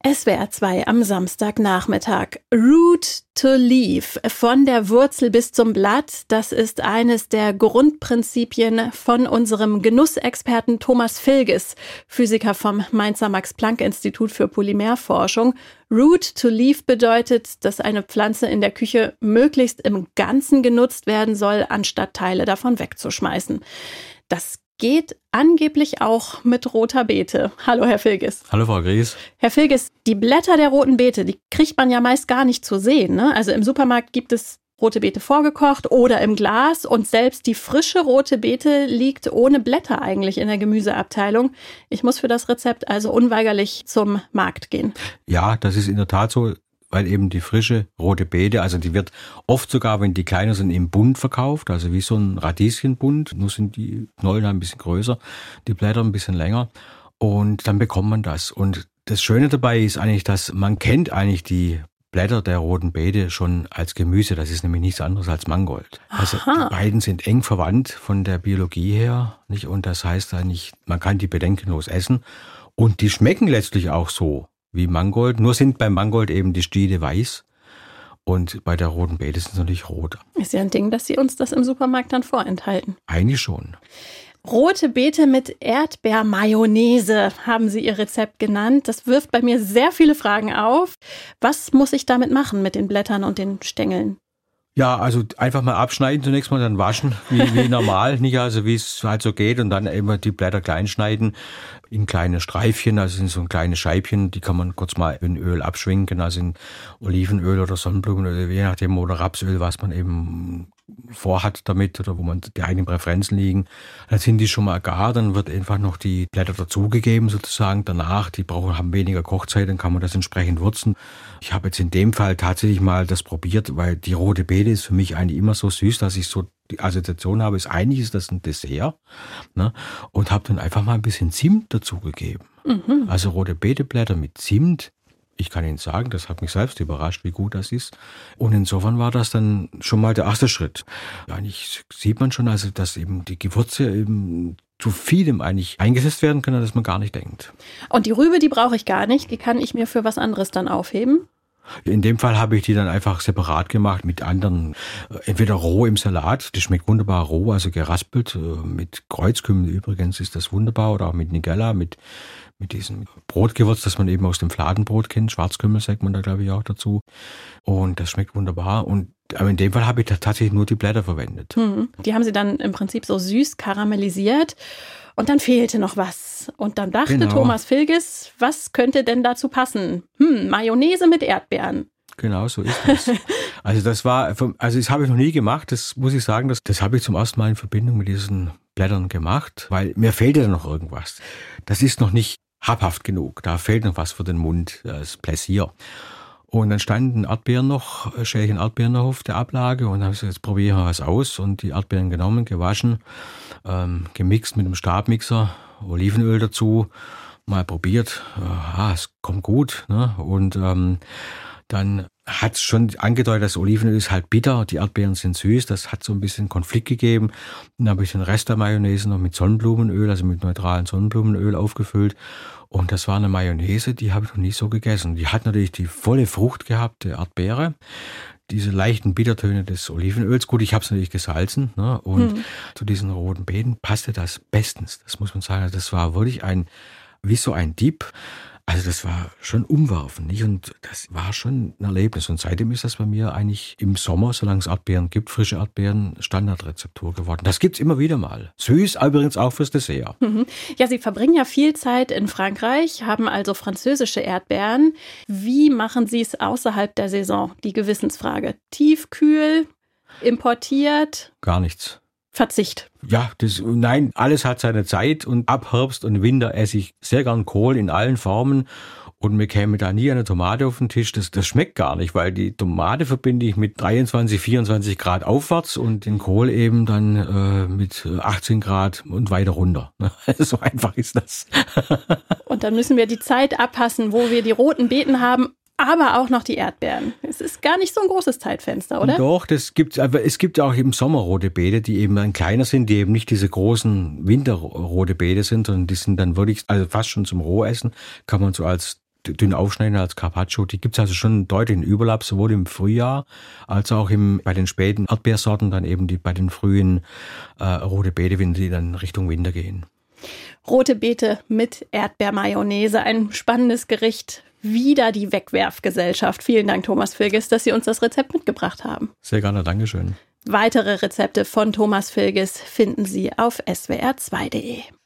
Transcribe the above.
SWR 2 am Samstagnachmittag. Root to Leaf, von der Wurzel bis zum Blatt, das ist eines der Grundprinzipien von unserem Genussexperten Thomas Vilges, Physiker vom Mainzer Max-Planck-Institut für Polymerforschung. Root to Leaf bedeutet, dass eine Pflanze in der Küche möglichst im Ganzen genutzt werden soll, anstatt Teile davon wegzuschmeißen. Das geht angeblich auch mit roter Beete. Hallo, Herr Vilges. Hallo, Frau Gries. Herr Vilges, die Blätter der roten Beete, die kriegt man ja meist gar nicht zu sehen, ne? Also im Supermarkt gibt es rote Beete vorgekocht oder im Glas und selbst die frische rote Beete liegt ohne Blätter eigentlich in der Gemüseabteilung. Ich muss für das Rezept also unweigerlich zum Markt gehen. Ja, das ist in der Tat so, weil eben die frische rote Beete, also die wird oft sogar, wenn die kleiner sind, im Bund verkauft, also wie so ein Radieschenbund, nur sind die Knollen ein bisschen größer, die Blätter ein bisschen länger und dann bekommt man das. Und das Schöne dabei ist eigentlich, dass man kennt eigentlich die Blätter der roten Beete schon als Gemüse, das ist nämlich nichts anderes als Mangold. Also die beiden sind eng verwandt von der Biologie her, nicht? Und das heißt eigentlich, man kann die bedenkenlos essen und die schmecken letztlich auch so wie Mangold, nur sind beim Mangold eben die Stiele weiß und bei der roten Beete sind sie natürlich rot. Ist ja ein Ding, dass Sie uns das im Supermarkt dann vorenthalten. Eigentlich schon. Rote Beete mit Erdbeermayonnaise haben Sie Ihr Rezept genannt. Das wirft bei mir sehr viele Fragen auf. Was muss ich damit machen mit den Blättern und den Stängeln? Ja, also einfach mal abschneiden zunächst mal, dann waschen, wie normal, nicht? Also wie es halt so geht und dann immer die Blätter klein schneiden in kleine Streifchen, also in so kleine Scheibchen, die kann man kurz mal in Öl abschwenken, also in Olivenöl oder Sonnenblumenöl, je nachdem, oder Rapsöl, was man eben vorhat damit oder wo man die eigenen Präferenzen liegen. Dann sind die schon mal gar, dann wird einfach noch die Blätter dazugegeben sozusagen. Danach, haben weniger Kochzeit, dann kann man das entsprechend würzen. Ich habe jetzt in dem Fall tatsächlich mal das probiert, weil die rote Beete ist für mich eigentlich immer so süß, dass ich so die Assoziation habe, eigentlich ist das ein Dessert, ne? Und habe dann einfach mal ein bisschen Zimt dazugegeben. Mhm. Also rote Beeteblätter mit Zimt. Ich kann Ihnen sagen, das hat mich selbst überrascht, wie gut das ist. Und insofern war das dann schon mal der erste Schritt. Eigentlich sieht man schon, also dass eben die Gewürze eben zu vielem eigentlich eingesetzt werden können, dass man gar nicht denkt. Und die Rübe, die brauche ich gar nicht. Die kann ich mir für was anderes dann aufheben? In dem Fall habe ich die dann einfach separat gemacht mit anderen, entweder roh im Salat, das schmeckt wunderbar roh, also geraspelt, mit Kreuzkümmel übrigens ist das wunderbar, oder auch mit Nigella, mit diesem Brotgewürz, das man eben aus dem Fladenbrot kennt, Schwarzkümmel sagt man da glaube ich auch dazu, und das schmeckt wunderbar. Aber in dem Fall habe ich da tatsächlich nur die Blätter verwendet. Die haben Sie dann im Prinzip so süß karamellisiert und dann fehlte noch was. Und dann dachte Thomas Vilges, was könnte denn dazu passen? Mayonnaise mit Erdbeeren. Genau, so ist es. Also das habe ich noch nie gemacht, das muss ich sagen, das habe ich zum ersten Mal in Verbindung mit diesen Blättern gemacht, weil mir fehlt ja noch irgendwas. Das ist noch nicht habhaft genug, da fehlt noch was für den Mund, das Pläsier. Und dann standen Schälchen Erdbeeren noch auf der Ablage und dann habe ich gesagt, jetzt probiere ich mal was aus und die Erdbeeren genommen, gewaschen, gemixt mit einem Stabmixer, Olivenöl dazu, mal probiert, es kommt gut, ne? Und dann hat es schon angedeutet, das Olivenöl ist halt bitter, die Erdbeeren sind süß, das hat so ein bisschen Konflikt gegeben. Dann habe ich den Rest der Mayonnaise noch mit Sonnenblumenöl, also mit neutralem Sonnenblumenöl aufgefüllt. Und das war eine Mayonnaise, die habe ich noch nie so gegessen. Die hat natürlich die volle Frucht gehabt, der Erdbeere, diese leichten Bittertöne des Olivenöls. Gut, ich habe es natürlich gesalzen, ne? Und zu diesen roten Beeten passte das bestens, das muss man sagen. Das war wirklich wie so ein Dip. Also das war schon umwerfend, nicht? Und das war schon ein Erlebnis. Und seitdem ist das bei mir eigentlich im Sommer, solange es Erdbeeren gibt, frische Erdbeeren, Standardrezeptur geworden. Das gibt's immer wieder mal. Süß, übrigens auch fürs Dessert. Ja, Sie verbringen ja viel Zeit in Frankreich, haben also französische Erdbeeren. Wie machen Sie es außerhalb der Saison? Die Gewissensfrage. Tiefkühl, importiert? Gar nichts. Verzicht. Ja, nein, alles hat seine Zeit und ab Herbst und Winter esse ich sehr gern Kohl in allen Formen und mir käme da nie eine Tomate auf den Tisch. Das schmeckt gar nicht, weil die Tomate verbinde ich mit 23, 24 Grad aufwärts und den Kohl eben dann mit 18 Grad und weiter runter. So einfach ist das. Und dann müssen wir die Zeit abpassen, wo wir die roten Beeten haben, aber auch noch die Erdbeeren. Es ist gar nicht so ein großes Zeitfenster, oder? Doch, aber es gibt auch im Sommer rote Beete, die eben dann kleiner sind, die eben nicht diese großen winterrote Beete sind, sondern die sind dann wirklich, also fast schon zum Rohessen, kann man so als dünn aufschneiden als Carpaccio. Die gibt es also schon deutlich in Überlapp, sowohl im Frühjahr als auch bei den späten Erdbeersorten, dann eben bei den frühen rote Beete, wenn die dann Richtung Winter gehen. Rote Beete mit Erdbeermayonnaise, ein spannendes Gericht. Wieder die Wegwerfgesellschaft. Vielen Dank, Thomas Vilges, dass Sie uns das Rezept mitgebracht haben. Sehr gerne, Dankeschön. Weitere Rezepte von Thomas Vilges finden Sie auf swr2.de.